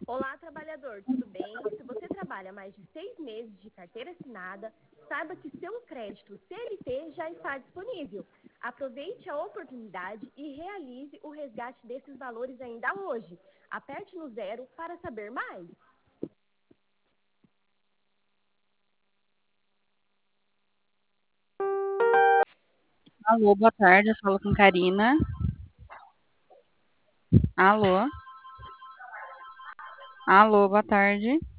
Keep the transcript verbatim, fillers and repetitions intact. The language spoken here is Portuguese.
Olá, trabalhador, tudo bem? Se você trabalha mais de seis meses de carteira assinada, saiba que seu crédito C L T já está disponível. Aproveite a oportunidade e realize o resgate desses valores ainda hoje. Aperte no zero para saber mais. Alô, boa tarde, eu falo com Karina. Alô? Alô, boa tarde.